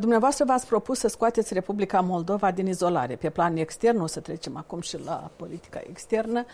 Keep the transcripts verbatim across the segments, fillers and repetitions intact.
Dumneavoastră v-ați propus să scoateți Republica Moldova din izolare. Pe plan extern, o să trecem acum și la politica externă.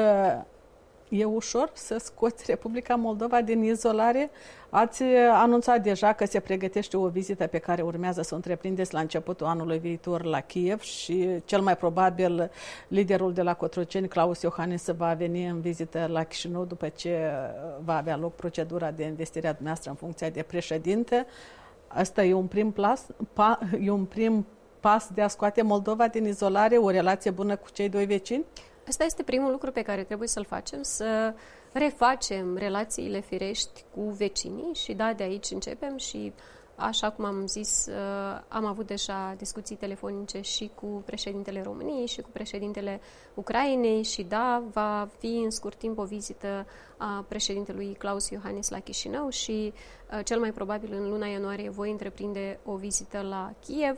E ușor să scoți Republica Moldova din izolare? Ați anunțat deja că se pregătește o vizită pe care urmează să o întreprindeți la începutul anului viitor la Kiev și cel mai probabil liderul de la Cotroceni, Klaus Iohannis, va veni în vizită la Chișinău după ce va avea loc procedura de investire a dumneavoastră în funcția de președinte. Asta e un prim pas, pa, e un prim pas de a scoate Moldova din izolare, o relație bună cu cei doi vecini? Asta este primul lucru pe care trebuie să-l facem, să refacem relațiile firești cu vecinii și da, de aici începem și așa cum am zis, am avut deja discuții telefonice și cu președintele României și cu președintele Ucrainei și da, va fi în scurt timp o vizită a președintelui Klaus Iohannis la Chișinău și cel mai probabil în luna ianuarie voi întreprinde o vizită la Kiev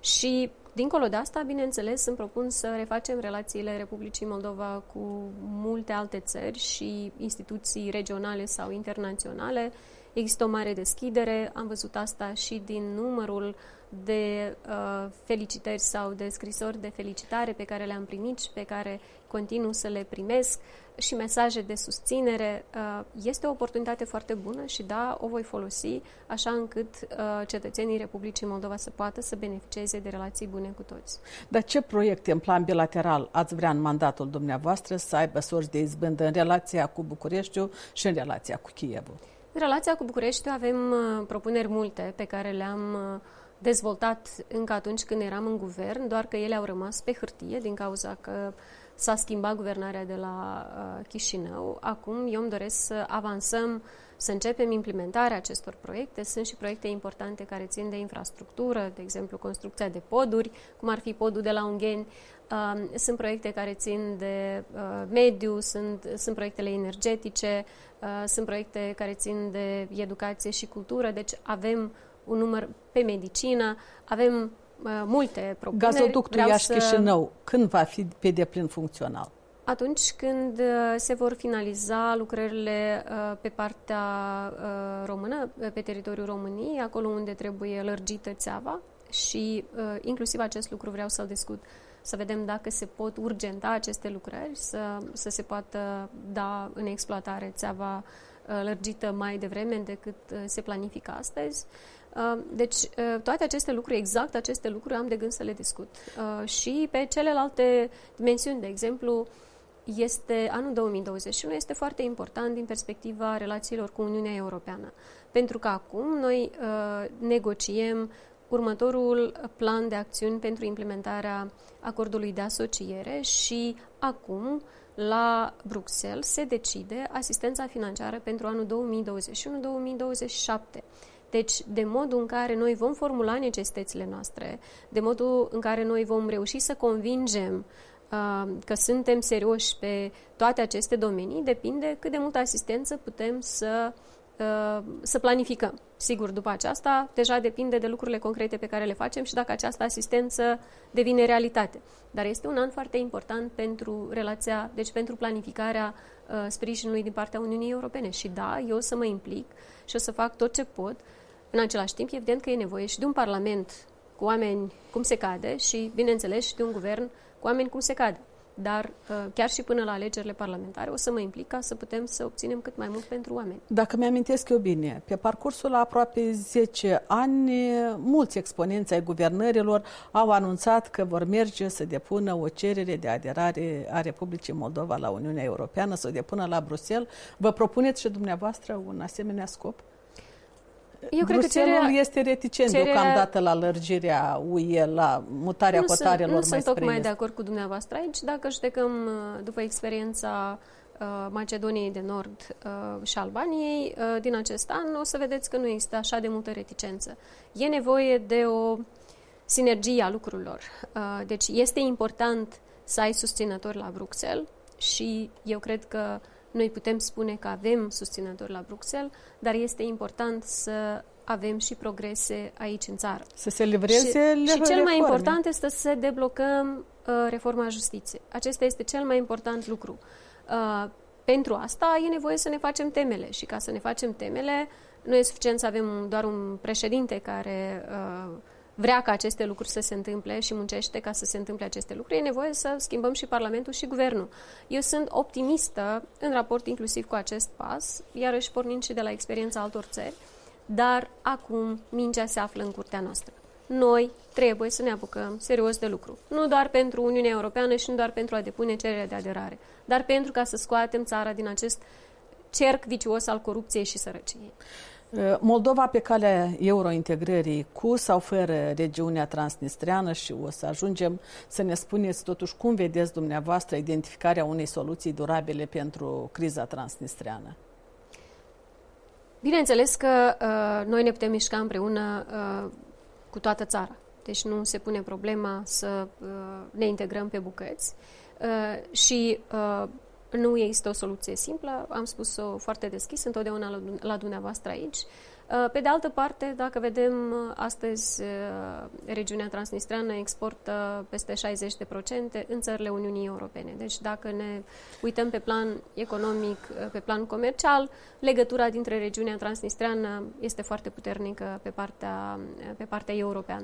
și dincolo de asta, bineînțeles, îmi propun să refacem relațiile Republicii Moldova cu multe alte țări și instituții regionale sau internaționale. Există o mare deschidere, am văzut asta și din numărul de uh, felicitări sau de scrisori de felicitare pe care le-am primit și pe care continuu să le primesc și mesaje de susținere. Uh, este o oportunitate foarte bună și da, o voi folosi așa încât uh, cetățenii Republicii Moldova să poată să beneficieze de relații bune cu toți. Dar ce proiecte în plan bilateral ați vrea în mandatul dumneavoastră să aibă sorți de izbândă în relația cu Bucureștiul și în relația cu Kievul? În relația cu Bucureștiul avem uh, propuneri multe pe care le-am uh, dezvoltat încă atunci când eram în guvern, doar că ele au rămas pe hârtie din cauza că s-a schimbat guvernarea de la uh, Chișinău. Acum eu îmi doresc să avansăm, să începem implementarea acestor proiecte. Sunt și proiecte importante care țin de infrastructură, de exemplu construcția de poduri, cum ar fi podul de la Ungheni. Uh, sunt proiecte care țin de uh, mediu, sunt, sunt proiectele energetice, uh, sunt proiecte care țin de educație și cultură, deci avem un număr pe medicină, avem uh, multe propuneri. Gazoductul Iași-Chișinău, să... când va fi pe deplin funcțional? Atunci când uh, se vor finaliza lucrările uh, pe partea uh, română, pe teritoriul României, acolo unde trebuie lărgită țeava și uh, inclusiv acest lucru vreau să-l discut, să vedem dacă se pot urgenta aceste lucrări, să, să se poată da în exploatare țeava lărgită mai devreme decât se planifică astăzi. Deci, toate aceste lucruri, exact aceste lucruri, am de gând să le discut. Și pe celelalte dimensiuni, de exemplu, este anul două mii douăzeci și unu este foarte important din perspectiva relațiilor cu Uniunea Europeană. Pentru că acum noi negociem următorul plan de acțiuni pentru implementarea acordului de asociere și acum la Bruxelles se decide asistența financiară pentru anul două mii douăzeci și unu două mii douăzeci și șapte. Deci, de modul în care noi vom formula necesitățile noastre, de modul în care noi vom reuși să convingem uh, că suntem serioși pe toate aceste domenii, depinde cât de multă asistență putem să să planificăm. Sigur, după aceasta, deja depinde de lucrurile concrete pe care le facem și dacă această asistență devine realitate. Dar este un an foarte important pentru relația, deci pentru planificarea uh, sprijinului din partea Uniunii Europene. Și da, eu o să mă implic și o să fac tot ce pot. În același timp, evident că e nevoie și de un parlament cu oameni cum se cade și, bineînțeles, și de un guvern cu oameni cum se cade. Dar chiar și până la alegerile parlamentare o să mă implic ca să putem să obținem cât mai mult pentru oameni. Dacă mi-amintesc eu bine, pe parcursul la aproape zece ani, mulți exponenți ai guvernărilor au anunțat că vor merge să depună o cerere de aderare a Republicii Moldova la Uniunea Europeană, să o depună la Bruxelles. Vă propuneți și dumneavoastră un asemenea scop? Eu cred că cererea, este reticent cererea, deocamdată la lărgirea U E, la mutarea cotarelor mai spre Nu sunt tocmai de acord cu dumneavoastră aici. Dacă judecăm după experiența uh, Macedoniei de Nord uh, și Albaniei uh, din acest an, o să vedeți că nu există așa de multă reticență. E nevoie de o sinergie a lucrurilor. Uh, deci este important să ai susținători la Bruxelles și eu cred că noi putem spune că avem susținători la Bruxelles, dar este important să avem și progrese aici în țară. Să se livreze și, și cel mai important este să deblocăm uh, reforma justiției. Acesta este cel mai important lucru. Uh, pentru asta e nevoie să ne facem temele și ca să ne facem temele nu e suficient să avem doar un președinte care uh, vrea ca aceste lucruri să se întâmple și muncește ca să se întâmple aceste lucruri, e nevoie să schimbăm și Parlamentul și Guvernul. Eu sunt optimistă în raport inclusiv cu acest pas, iarăși pornind și de la experiența altor țări, dar acum mingea se află în curtea noastră. Noi trebuie să ne apucăm serios de lucru. Nu doar pentru Uniunea Europeană și nu doar pentru a depune cererea de aderare, dar pentru ca să scoatem țara din acest cerc vicios al corupției și sărăciei. Moldova pe calea eurointegrării, cu sau fără regiunea transnistreană, și o să ajungem să ne spuneți totuși cum vedeți dumneavoastră identificarea unei soluții durabile pentru criza transnistreană. Bineînțeles că uh, noi ne putem mișca împreună uh, cu toată țara. Deci nu se pune problema să uh, ne integrăm pe bucăți uh, și uh, nu există o soluție simplă, am spus-o foarte deschis întotdeauna la, la dumneavoastră aici. Pe de altă parte, dacă vedem astăzi, regiunea transnistreană exportă peste șaizeci la sută în țările Uniunii Europene. Deci dacă ne uităm pe plan economic, pe plan comercial, legătura dintre regiunea transnistreană este foarte puternică pe partea, pe partea europeană.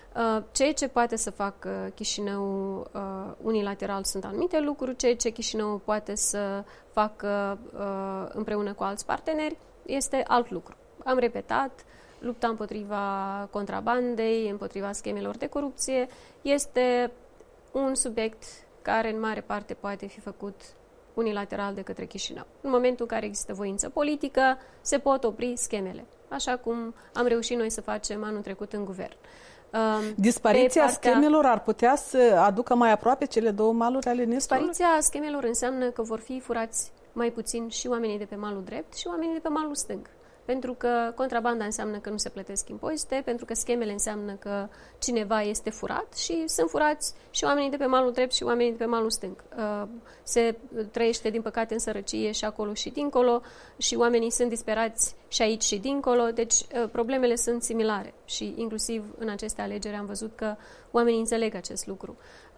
Ceea ce poate să facă Chișinău uh, unilateral sunt anumite lucruri, ceea ce Chișinău poate să facă uh, împreună cu alți parteneri este alt lucru. Am repetat, lupta împotriva contrabandei, împotriva schemelor de corupție, este un subiect care în mare parte poate fi făcut unilateral de către Chișinău. În momentul în care există voință politică, se pot opri schemele, așa cum am reușit noi să facem anul trecut în guvern. Dispariția partea... schemelor ar putea să aducă mai aproape cele două maluri ale Nistrului? Dispariția schemelor înseamnă că vor fi furați mai puțin și oamenii de pe malul drept și oamenii de pe malul stâng. Pentru că contrabanda înseamnă că nu se plătesc impozite, pentru că schemele înseamnă că cineva este furat și sunt furați și oamenii de pe malul drept și oamenii de pe malul stâng. Se trăiește, din păcate, în sărăcie și acolo și dincolo și oamenii sunt disperați și aici și dincolo, deci problemele sunt similare și inclusiv în aceste alegeri am văzut că oamenii înțeleg acest lucru.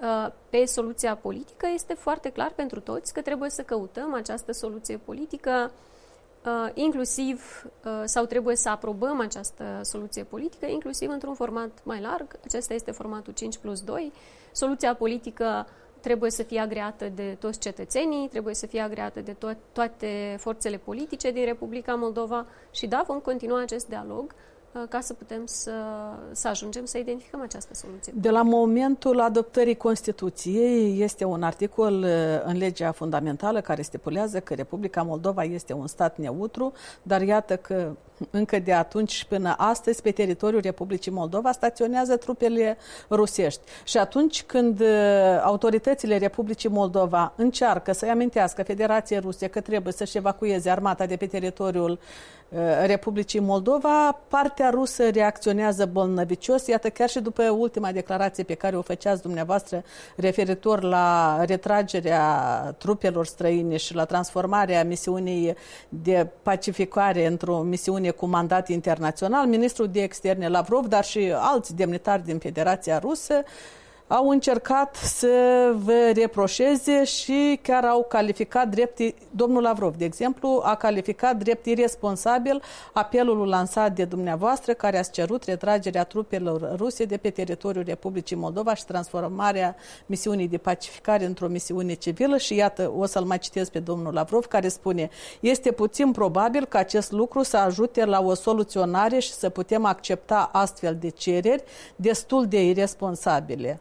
Pe soluția politică este foarte clar pentru toți că trebuie să căutăm această soluție politică. Uh, inclusiv, uh, sau trebuie să aprobăm această soluție politică, inclusiv într-un format mai larg. Acesta este formatul cinci plus doi. Soluția politică trebuie să fie agreată de toți cetățenii, trebuie să fie agreată de to- toate forțele politice din Republica Moldova și da, vom continua acest dialog ca să putem să, să ajungem să identificăm această soluție. De la momentul adoptării Constituției este un articol în legea fundamentală care stipulează că Republica Moldova este un stat neutru, dar iată că încă de atunci și până astăzi pe teritoriul Republicii Moldova staționează trupele rusești. Și atunci când autoritățile Republicii Moldova încearcă să-i amintească Federației Ruse că trebuie să-și evacueze armata de pe teritoriul Republicii Moldova, partea rusă reacționează bolnăvicios. Iată, chiar și după ultima declarație pe care o făceați dumneavoastră referitor la retragerea trupelor străine și la transformarea misiunii de pacificare într-o misiune cu mandat internațional, ministrul de externe Lavrov, dar și alți demnitari din Federația Rusă au încercat să vă reproșeze și chiar au calificat drept, domnul Lavrov, de exemplu, a calificat drept irresponsabil apelul lansat de dumneavoastră care ați cerut retragerea trupelor ruse de pe teritoriul Republicii Moldova și transformarea misiunii de pacificare într-o misiune civilă. Și iată, o să-l mai citesc pe domnul Lavrov, care spune: este puțin probabil că acest lucru să ajute la o soluționare și să putem accepta astfel de cereri destul de irresponsabile.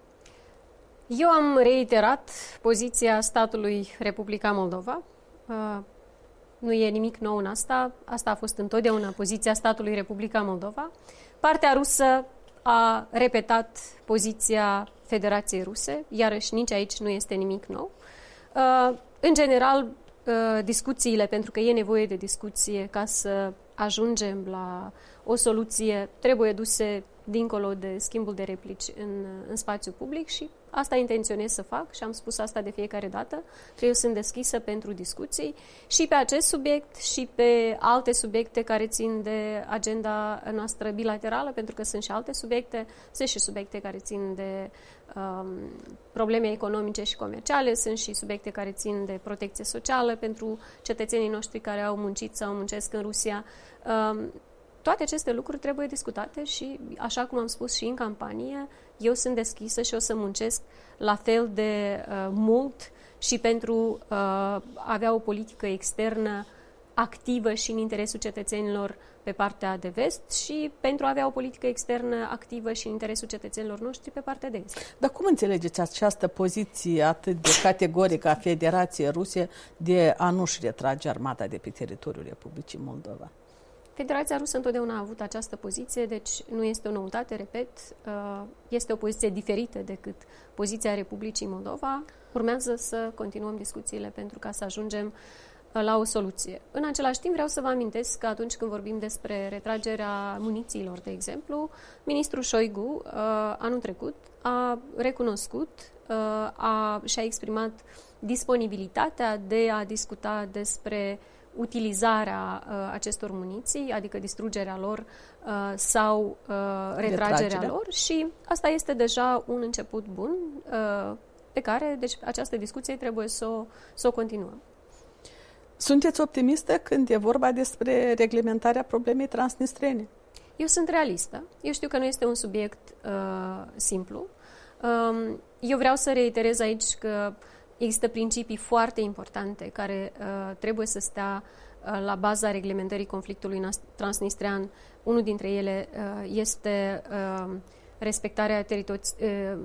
Eu am reiterat poziția statului Republica Moldova. Uh, nu e nimic nou în asta. Asta a fost întotdeauna poziția statului Republica Moldova. Partea rusă a repetat poziția Federației Ruse, iarăși nici aici nu este nimic nou. Uh, în general, uh, discuțiile, pentru că e nevoie de discuție ca să ajungem la o soluție, trebuie duse dincolo de schimbul de replici în, în spațiu public și asta intenționez să fac și am spus asta de fiecare dată, că eu sunt deschisă pentru discuții și pe acest subiect și pe alte subiecte care țin de agenda noastră bilaterală, pentru că sunt și alte subiecte, sunt și subiecte care țin de um, probleme economice și comerciale, sunt și subiecte care țin de protecție socială pentru cetățenii noștri care au muncit sau muncesc în Rusia. Um, toate aceste lucruri trebuie discutate și, așa cum am spus și în campanie, eu sunt deschisă și o să muncesc la fel de uh, mult și pentru uh, a avea o politică externă activă și în interesul cetățenilor pe partea de vest și pentru a avea o politică externă activă și în interesul cetățenilor noștri pe partea de est. Dar cum înțelegeți această poziție atât de categorică a Federației Ruse de a nu-și retrage armata de pe teritoriul Republicii Moldova? Federația Rusă întotdeauna a avut această poziție, deci nu este o noutate, repet, este o poziție diferită decât poziția Republicii Moldova. Urmează să continuăm discuțiile pentru ca să ajungem la o soluție. În același timp vreau să vă amintesc că atunci când vorbim despre retragerea munițiilor, de exemplu, ministrul Șoigu anul trecut a recunoscut, a, și-a exprimat disponibilitatea de a discuta despre utilizarea uh, acestor muniții, adică distrugerea lor uh, sau uh, retragerea Retragerea. lor și asta este deja un început bun uh, pe care, deci, această discuție trebuie să o, să o continuăm. Sunteți optimistă când e vorba despre reglementarea problemei transnistrene? Eu sunt realistă. Eu știu că nu este un subiect uh, simplu. Um, eu vreau să reiterez aici că există principii foarte importante care uh, trebuie să stea uh, la baza reglementării conflictului transnistrean. Unul dintre ele uh, este uh, respectarea teritori- uh,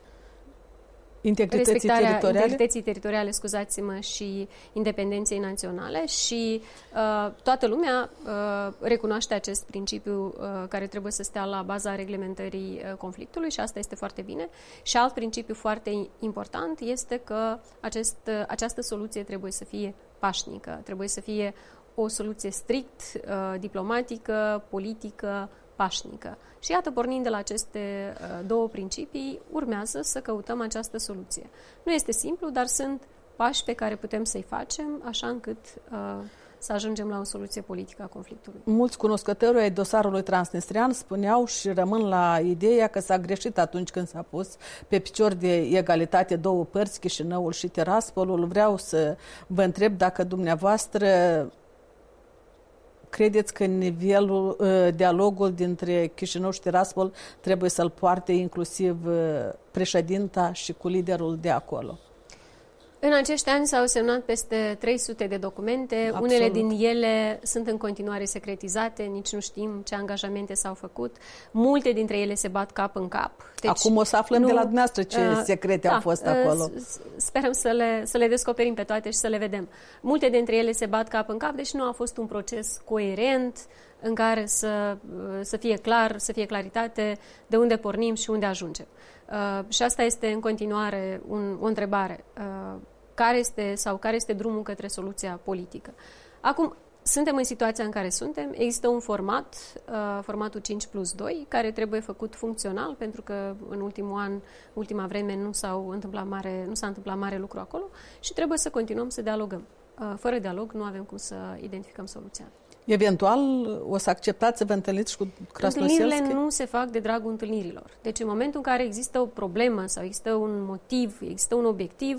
integrității respectarea teritoriale, integrității teritoriale scuzați-mă, și independenței naționale și uh, toată lumea uh, recunoaște acest principiu uh, care trebuie să stea la baza reglementării uh, conflictului și asta este foarte bine. Și alt principiu foarte important este că acest, uh, această soluție trebuie să fie pașnică, trebuie să fie o soluție strict uh, diplomatică, politică, pașnică. Și iată, pornind de la aceste uh, două principii, urmează să căutăm această soluție. Nu este simplu, dar sunt pași pe care putem să-i facem, așa încât uh, să ajungem la o soluție politică a conflictului. Mulți cunoscători ai dosarului transnistrian spuneau și rămân la ideea că s-a greșit atunci când s-a pus pe picior de egalitate două părți, Chișinăul și Tiraspolul. Vreau să vă întreb dacă dumneavoastră credeți că nivelul, dialogul dintre Chișinău și Tiraspol trebuie să-l poarte inclusiv președinta și cu liderul de acolo? În acești ani s-au semnat peste trei sute de documente. Absolut. Unele din ele sunt în continuare secretizate, nici nu știm ce angajamente s-au făcut. Multe dintre ele se bat cap în cap. Deci, acum o să aflăm nu, de la dumneavoastră ce uh, secrete da, au fost acolo. Sperăm să le, să le descoperim pe toate și să le vedem. Multe dintre ele se bat cap în cap, deci nu a fost un proces coerent în care să, să fie clar, să fie claritate de unde pornim și unde ajungem. Uh, și asta este în continuare un, o întrebare. Uh, care este sau care este drumul către soluția politică? Acum, suntem în situația în care suntem. Există un format, uh, formatul cinci plus doi, care trebuie făcut funcțional, pentru că în ultimul an, ultima vreme, nu, s-au întâmplat mare, nu s-a întâmplat mare lucru acolo și trebuie să continuăm să dialogăm. Uh, fără dialog nu avem cum să identificăm soluția. Eventual, o să acceptați să vă întâlniți și cu Krasnoselski? Întâlnirile nu se fac de dragul întâlnirilor. Deci, în momentul în care există o problemă sau există un motiv, există un obiectiv,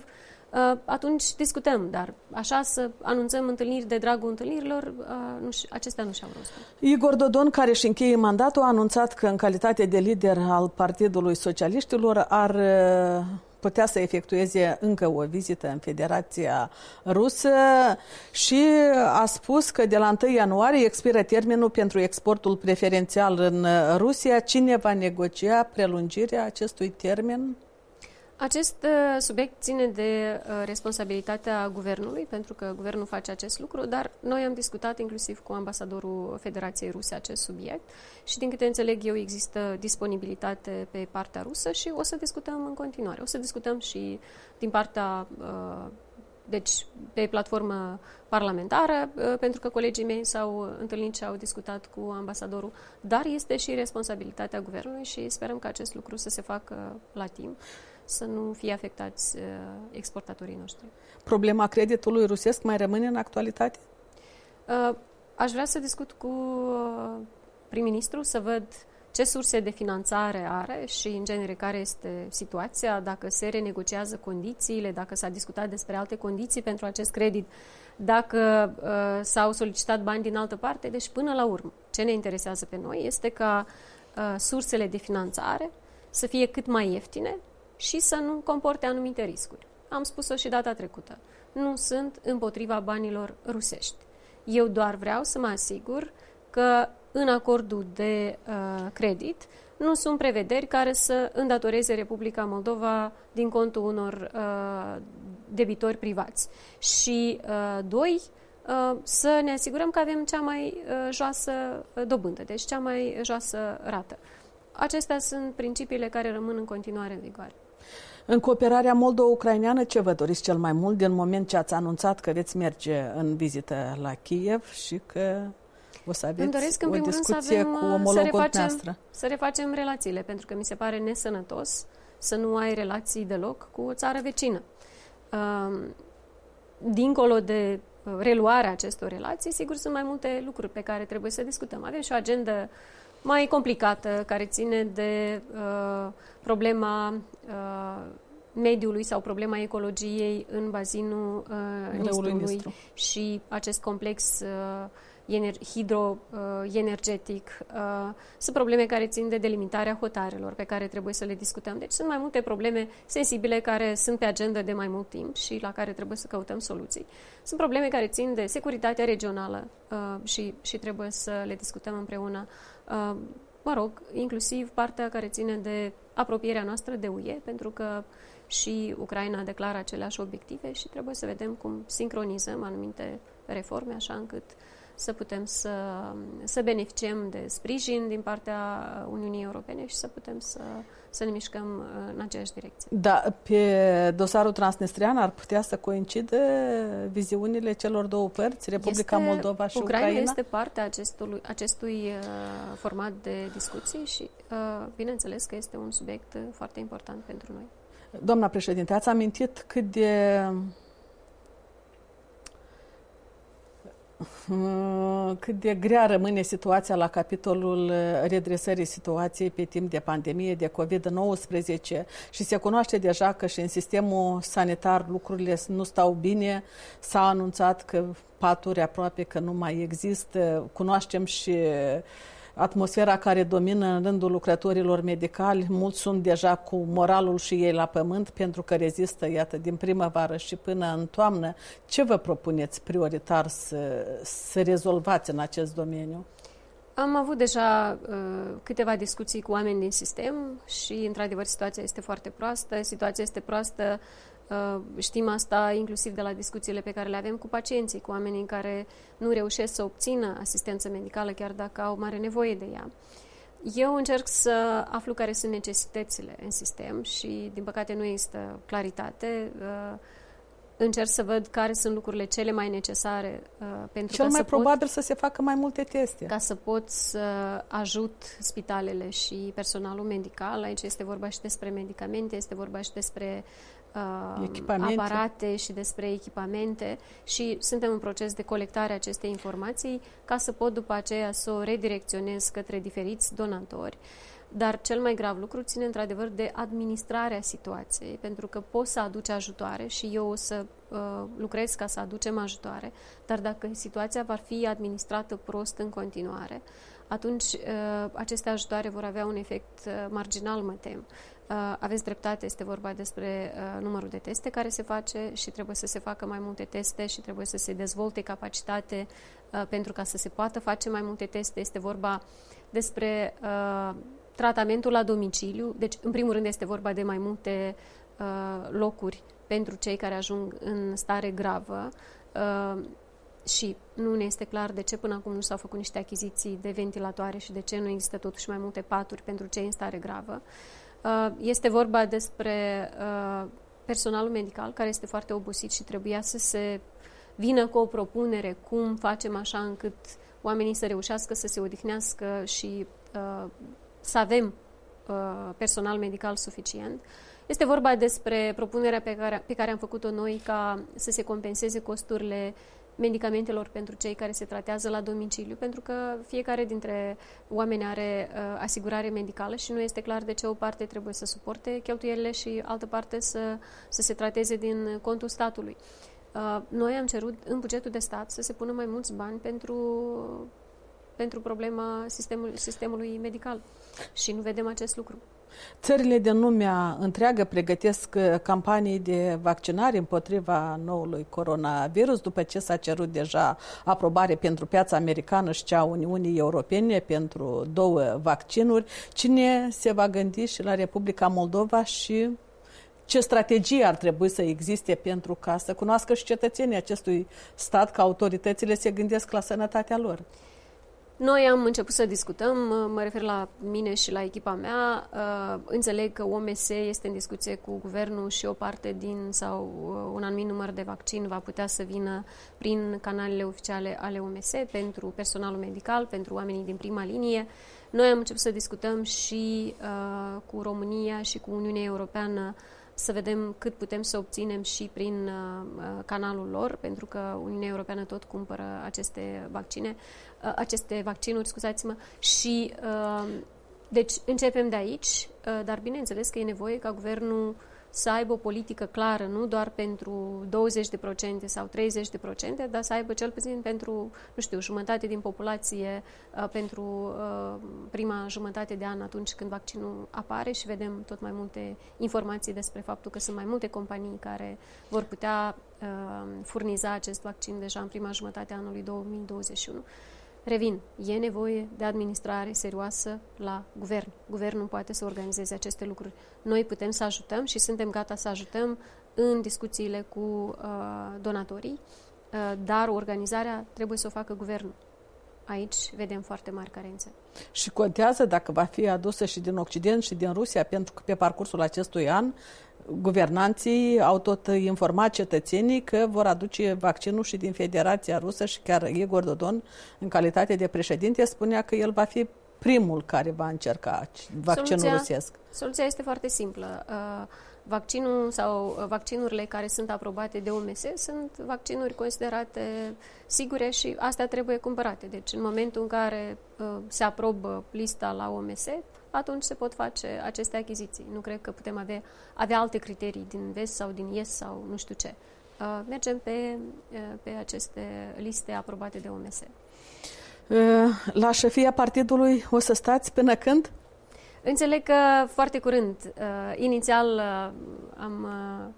atunci discutăm, dar așa să anunțăm întâlniri de dragul întâlnirilor, nu, acestea nu și-au rostul. Igor Dodon, care își încheie mandatul, a anunțat că în calitate de lider al Partidului Socialiștilor ar putea să efectueze încă o vizită în Federația Rusă și a spus că de la întâi ianuarie expiră termenul pentru exportul preferențial în Rusia. Cine va negocia prelungirea acestui termen? Acest uh, subiect ține de uh, responsabilitatea guvernului, pentru că guvernul face acest lucru, dar noi am discutat inclusiv cu ambasadorul Federației Ruse acest subiect și din câte înțeleg eu există disponibilitate pe partea rusă și o să discutăm în continuare. O să discutăm și din partea, uh, deci pe platformă parlamentară, uh, pentru că colegii mei s-au întâlnit și au discutat cu ambasadorul, dar este și responsabilitatea guvernului și sperăm că acest lucru să se facă la timp, să nu fie afectați uh, exportatorii noștri. Problema creditului rusesc mai rămâne în actualitate? Uh, aș vrea să discut cu uh, prim-ministru, să văd ce surse de finanțare are și, în genere, care este situația, dacă se renegociază condițiile, dacă s-a discutat despre alte condiții pentru acest credit, dacă uh, s-au solicitat bani din altă parte. Deci, până la urmă, ce ne interesează pe noi este ca uh, sursele de finanțare să fie cât mai ieftine și să nu comporte anumite riscuri. Am spus-o și data trecută. Nu sunt împotriva banilor rusești. Eu doar vreau să mă asigur că în acordul de uh, credit nu sunt prevederi care să îndatoreze Republica Moldova din contul unor uh, debitori privați. Și, uh, doi, uh, să ne asigurăm că avem cea mai uh, joasă dobândă, deci cea mai joasă rată. Acestea sunt principiile care rămân în continuare în vigoare. În cooperarea moldo-ucraineană, ce vă doriți cel mai mult din moment ce ați anunțat că veți merge în vizită la Kiev și că o să aveți doresc, în o discuție rând, să avem, cu omologul să refacem, noastră? Să refacem relațiile, pentru că mi se pare nesănătos să nu ai relații deloc cu o țară vecină. Dincolo de reluarea acestor relații, sigur, sunt mai multe lucruri pe care trebuie să discutăm. Avem și o agendă mai complicată, care ține de uh, problema uh, mediului sau problema ecologiei în bazinul uh, Nistrului și acest complex uh, ener- hidroenergetic. Uh, sunt probleme care țin de delimitarea hotarelor pe care trebuie să le discutăm. Deci sunt mai multe probleme sensibile care sunt pe agenda de mai mult timp și la care trebuie să căutăm soluții. Sunt probleme care țin de securitatea regională uh, și, și trebuie să le discutăm împreună. Uh, mă rog, inclusiv partea care ține de apropierea noastră de U E, pentru că și Ucraina declară aceleași obiective și trebuie să vedem cum sincronizăm anumite reforme, așa încât să putem să, să beneficiem de sprijin din partea Uniunii Europene și să putem să, să ne mișcăm în aceeași direcție. Da, pe dosarul transnistrian ar putea să coincide viziunile celor două părți, Republica este, Moldova și Ucraina? Ucraina este parte a acestui, acestui uh, format de discuții și uh, bineînțeles că este un subiect uh, foarte important pentru noi. Doamna președinte, ați amintit cât de cât de grea rămâne situația la capitolul redresării situației pe timp de pandemie de covid nouăsprezece și se cunoaște deja că și în sistemul sanitar lucrurile nu stau bine. S-a anunțat că paturi aproape că nu mai există. Cunoaștem și atmosfera care domină în rândul lucrătorilor medicali. Mulți sunt deja cu moralul și ei la pământ pentru că rezistă, iată, din primăvară și până în toamnă. Ce vă propuneți prioritar să, să rezolvați în acest domeniu? Am avut deja uh, câteva discuții cu oameni din sistem și, într-adevăr, situația este foarte proastă. Situația este proastă, uh, știm asta inclusiv de la discuțiile pe care le avem cu pacienții, cu oamenii care nu reușesc să obțină asistență medicală chiar dacă au mare nevoie de ea. Eu încerc să aflu care sunt necesitățile în sistem și, din păcate, nu există claritate. Uh, Încerc să văd care sunt lucrurile cele mai necesare uh, pentru Cel ca mai să probabil pot, să se facă mai multe teste. Ca să pot să ajut spitalele și personalul medical. Aici este vorba și despre medicamente, este vorba și despre uh, aparate și despre echipamente și suntem în proces de colectare a acestei informații ca să pot după aceea să o redirecționez către diferiți donatori. Dar cel mai grav lucru ține într-adevăr de administrarea situației, pentru că poți să aduci ajutoare și eu o să uh, lucrez ca să aducem ajutoare, dar dacă situația va fi administrată prost în continuare, atunci uh, aceste ajutoare vor avea un efect uh, marginal, mă tem. Uh, aveți dreptate, este vorba despre uh, numărul de teste care se face și trebuie să se facă mai multe teste și trebuie să se dezvolte capacitate uh, pentru ca să se poată face mai multe teste. Este vorba despre uh, tratamentul la domiciliu, deci în primul rând este vorba de mai multe uh, locuri pentru cei care ajung în stare gravă uh, și nu ne este clar de ce până acum nu s-au făcut niște achiziții de ventilatoare și de ce nu există totuși mai multe paturi pentru cei în stare gravă. Uh, este vorba despre uh, personalul medical care este foarte obosit și trebuia să se vină cu o propunere cum facem așa încât oamenii să reușească să se odihnească și uh, să avem uh, personal medical suficient. Este vorba despre propunerea pe care, pe care am făcut-o noi ca să se compenseze costurile medicamentelor pentru cei care se tratează la domiciliu, pentru că fiecare dintre oameni are uh, asigurare medicală și nu este clar de ce o parte trebuie să suporte cheltuielile și altă parte să, să se trateze din contul statului. Uh, noi am cerut în bugetul de stat să se pună mai mulți bani pentru pentru problema sistemul, sistemului medical și nu vedem acest lucru. Țările din lumea întreagă pregătesc campanii de vaccinare împotriva noului coronavirus, după ce s-a cerut deja aprobare pentru piața americană și cea a Uniunii Europene pentru două vaccinuri. Cine se va gândi și la Republica Moldova și ce strategie ar trebui să existe pentru ca să cunoască și cetățenii acestui stat că autoritățile se gândesc la sănătatea lor? Noi am început să discutăm, mă refer la mine și la echipa mea. Înțeleg că O M S este în discuție cu guvernul și o parte din sau un anumit număr de vaccin va putea să vină prin canalele oficiale ale O M S pentru personalul medical, pentru oamenii din prima linie. Noi am început să discutăm și uh, cu România și cu Uniunea Europeană să vedem cât putem să obținem și prin uh, canalul lor, pentru că Uniunea Europeană tot cumpără aceste vaccine, uh, aceste vaccinuri, scuzați-mă, și uh, deci începem de aici, uh, dar bineînțeles că e nevoie ca guvernul să aibă o politică clară, nu doar pentru douăzeci de procente sau treizeci de procente, dar să aibă cel puțin pentru, nu știu, jumătate din populație, uh, pentru uh, prima jumătate de an, atunci când vaccinul apare, și vedem tot mai multe informații despre faptul că sunt mai multe companii care vor putea uh, furniza acest vaccin deja în prima jumătate a anului două mii douăzeci și unu. Revin, e nevoie de administrare serioasă la guvern. Guvernul poate să organizeze aceste lucruri. Noi putem să ajutăm și suntem gata să ajutăm în discuțiile cu uh, donatorii, uh, dar organizarea trebuie să o facă guvernul. Aici vedem foarte mari carențe. Și contează dacă va fi adusă și din Occident și din Rusia, pentru că pe parcursul acestui an guvernanții au tot informat cetățenii că vor aduce vaccinul și din Federația Rusă și chiar Igor Dodon, în calitate de președinte, spunea că el va fi primul care va încerca vaccinul soluția, rusesc. Soluția este foarte simplă. Vaccinul sau vaccinurile care sunt aprobate de O M S sunt vaccinuri considerate sigure și astea trebuie cumpărate. Deci în momentul în care se aprobă lista la O M S, atunci se pot face aceste achiziții. Nu cred că putem avea, avea alte criterii din vest sau din est sau nu știu ce. Mergem pe, pe aceste liste aprobate de O M S. La șefia partidului o să stați până când? Înțeleg că foarte curând. Uh, inițial uh, am, uh,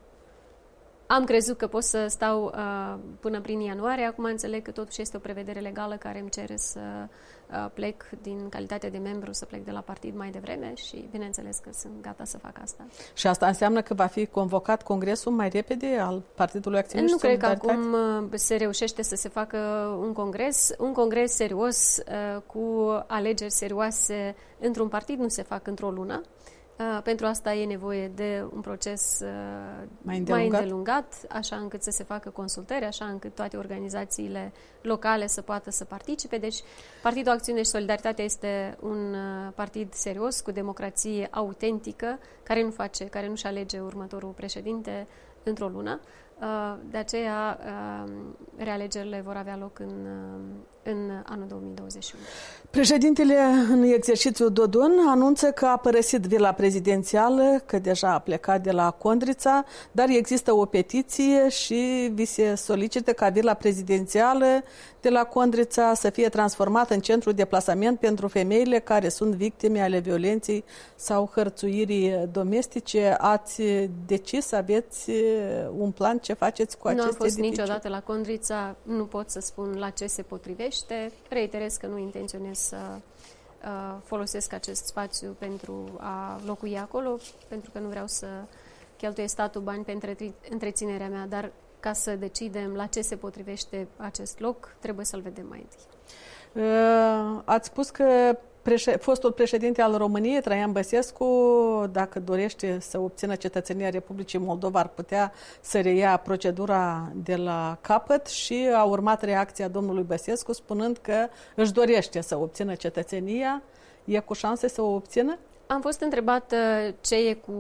am crezut că pot să stau uh, până prin ianuarie. Acum înțeleg că totuși este o prevedere legală care îmi cere să uh, plec din calitate de membru, să plec de la partid mai devreme și bineînțeles că sunt gata să fac asta. Și asta înseamnă că va fi convocat congresul mai repede al Partidului Acțiune și Nu cred că Solidaritate? acum se reușește să se facă un congres. Un congres serios, uh, cu alegeri serioase într-un partid, nu se fac într-o lună. Uh, pentru asta e nevoie de un proces uh, mai, îndelungat. mai îndelungat, așa încât să se facă consultări, așa încât toate organizațiile locale să poată să participe. Deci, Partidul Acțiune și Solidaritate este un uh, partid serios, cu democrație autentică, care nu face, care nu-și alege următorul președinte într-o lună. Uh, de aceea, uh, realegerile vor avea loc în, uh, în anul două mii douăzeci și unu. Președintele în exercițiu Dodon anunță că a părăsit vila prezidențială, că deja a plecat de la Condrița, dar există o petiție și vi se solicită ca vila prezidențială de la Condrița să fie transformată în centru de plasament pentru femeile care sunt victime ale violenței sau hărțuirii domestice. Ați decis să aveți un plan? Ce faceți cu aceste edificii? Nu am fost niciodată la Condrița, nu pot să spun la ce se potrivește. Reiterez că nu intenționez să uh, folosesc acest spațiu pentru a locui acolo, pentru că nu vreau să cheltuie statul bani pentru întreținerea mea, dar ca să decidem la ce se potrivește acest loc, trebuie să-l vedem mai întâi. Uh, ați spus că preș- fostul președinte al României, Traian Băsescu, dacă dorește să obțină cetățenia Republicii Moldova, ar putea să reia procedura de la capăt și a urmat reacția domnului Băsescu spunând că își dorește să obțină cetățenia. E cu șanse să o obțină? Am fost întrebat ce e cu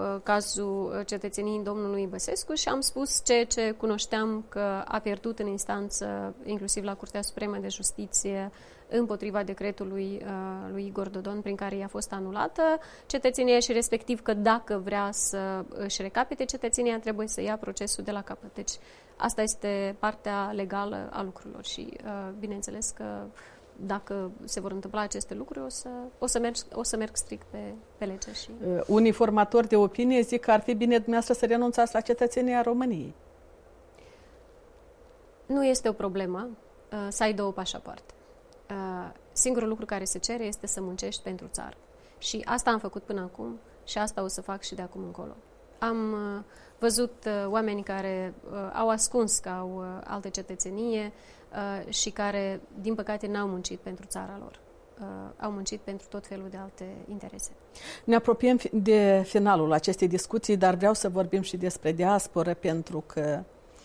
cazul cetățeniei domnului Băsescu și am spus ceea ce cunoșteam, că a pierdut în instanță, inclusiv la Curtea Supremă de Justiție, împotriva decretului uh, lui Igor Dodon, prin care i-a fost anulată cetățenia și respectiv că dacă vrea să își recapete cetățenia, trebuie să ia procesul de la capăt. Deci asta este partea legală a lucrurilor și uh, bineînțeles că dacă se vor întâmpla aceste lucruri, o să, o să, merg, o să merg strict pe, pe lege. Și... Unii formatori de opinie zic că ar fi bine dumneavoastră să renunțați la cetățenia României. Nu este o problemă uh, să ai două pașapoarte. Uh, singurul lucru care se cere este să muncești pentru țară. Și asta am făcut până acum și asta o să fac și de acum încolo. Am uh, văzut uh, oameni care uh, au ascuns că au uh, altă cetățenie uh, și care, din păcate, n-au muncit pentru țara lor. Uh, au muncit pentru tot felul de alte interese. Ne apropiem de finalul acestei discuții, dar vreau să vorbim și despre diasporă, pentru că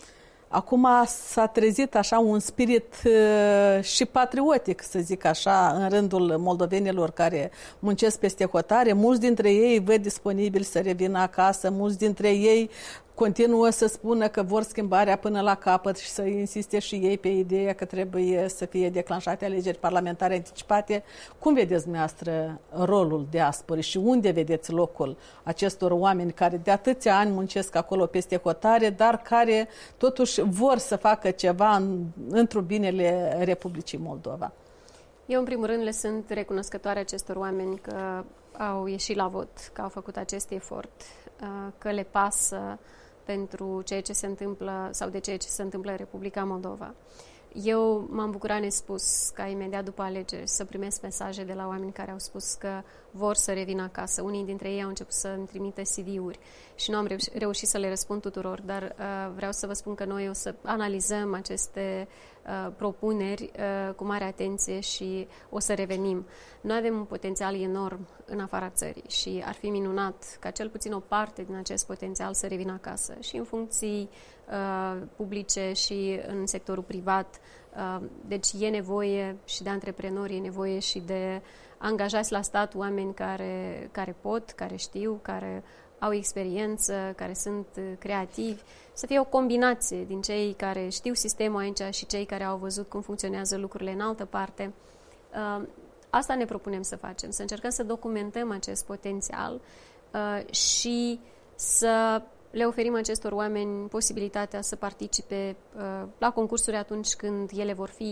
acum s-a trezit așa un spirit uh, și patriotic, să zic așa, în rândul moldovenilor care muncesc peste hotare. Mulți dintre ei văd disponibili să revină acasă, mulți dintre ei continuă să spună că vor schimbarea până la capăt și să insiste și ei pe ideea că trebuie să fie declanșate alegeri parlamentare anticipate. Cum vedeți dumneavoastră rolul diasporii și unde vedeți locul acestor oameni care de atâția ani muncesc acolo peste hotare, dar care totuși vor să facă ceva în, într-un binele Republicii Moldova? Eu, în primul rând, le sunt recunoscătoare acestor oameni că au ieșit la vot, că au făcut acest efort, că le pasă pentru ceea ce se întâmplă sau de ceea ce se întâmplă în Republica Moldova. Eu m-am bucurat nespus ca imediat după alegeri să primesc mesaje de la oameni care au spus că vor să revină acasă. Unii dintre ei au început să îmi trimită C D-uri și nu am reușit să le răspund tuturor, dar uh, vreau să vă spun că noi o să analizăm aceste uh, propuneri uh, cu mare atenție și o să revenim. Noi avem un potențial enorm în afara țării și ar fi minunat ca cel puțin o parte din acest potențial să revină acasă și în funcții uh, publice și în sectorul privat. Uh, deci e nevoie și de antreprenori, e nevoie și de angajați la stat oameni care, care pot, care știu, care au experiență, care sunt creativi, să fie o combinație din cei care știu sistemul aici și cei care au văzut cum funcționează lucrurile în altă parte. Asta ne propunem să facem, să încercăm să documentăm acest potențial și să le oferim acestor oameni posibilitatea să participe la concursuri atunci când ele vor fi,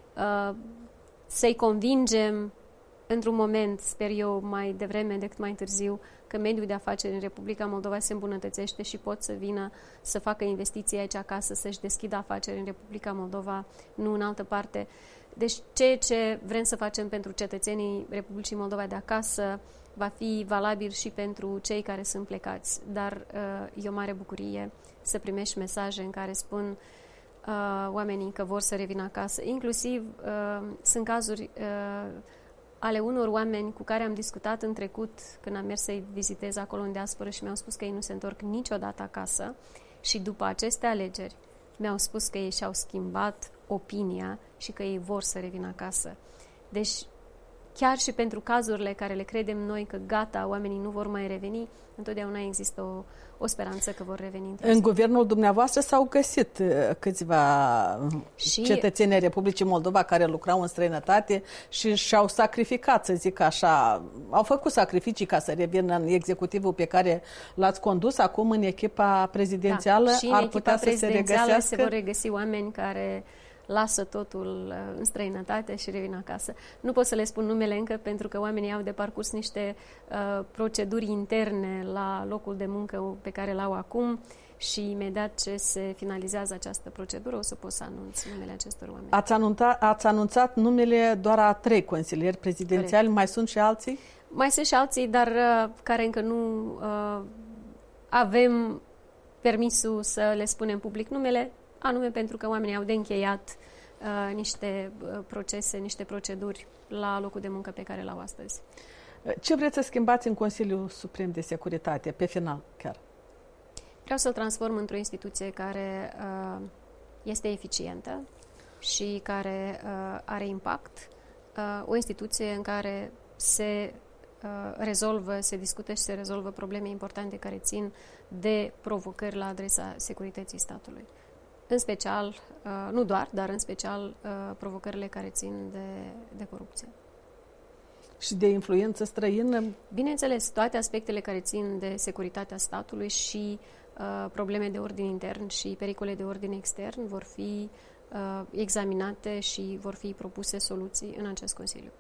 să-i convingem într-un moment, sper eu, mai devreme decât mai târziu, că mediul de afaceri în Republica Moldova se îmbunătățește și pot să vină să facă investiții aici acasă, să-și deschidă afaceri în Republica Moldova, nu în altă parte. Deci ceea ce vrem să facem pentru cetățenii Republicii Moldova de acasă va fi valabil și pentru cei care sunt plecați. Dar uh, e o mare bucurie să primești mesaje în care spun uh, oamenii că vor să revină acasă. Inclusiv uh, sunt cazuri uh, ale unor oameni cu care am discutat în trecut când am mers să-i vizitez acolo în diasporă și mi-au spus că ei nu se întorc niciodată acasă și după aceste alegeri mi-au spus că ei și-au schimbat opinia și că ei vor să revină acasă. Deci chiar și pentru cazurile care le credem noi că gata, oamenii nu vor mai reveni, întotdeauna există o, o speranță că vor reveni. În guvernul dumneavoastră s-au găsit câțiva și cetățeni ai Republicii Moldova care lucrau în străinătate și și-au sacrificat, să zic așa, au făcut sacrificii ca să revină în executivul pe care l-ați condus acum în echipa prezidențială. Da, și în ar echipa putea să se regăsească. se vor regăsi oameni care lasă totul în străinătate și revin acasă. Nu pot să le spun numele încă pentru că oamenii au de parcurs niște uh, proceduri interne la locul de muncă pe care l-au acum și imediat ce se finalizează această procedură o să pot să anunț numele acestor oameni. Ați anunțat, ați anunțat numele doar a trei consilieri prezidențiali, Corect. Mai sunt și alții? Mai sunt și alții, dar uh, care încă nu uh, avem permisul să le spunem public numele, anume pentru că oamenii au de încheiat uh, niște uh, procese, niște proceduri la locul de muncă pe care l-au astăzi. Ce vreți să schimbați în Consiliul Suprem de Securitate, pe final chiar? Vreau să-l transform într-o instituție care uh, este eficientă și care uh, are impact. Uh, o instituție în care se uh, rezolvă, se discută și se rezolvă probleme importante care țin de provocări la adresa securității statului. În special, nu doar, dar în special provocările care țin de, de corupție. Și de influență străină? Bineînțeles, toate aspectele care țin de securitatea statului și uh, probleme de ordin intern și pericole de ordin extern vor fi examinate și vor fi propuse soluții în acest Consiliu.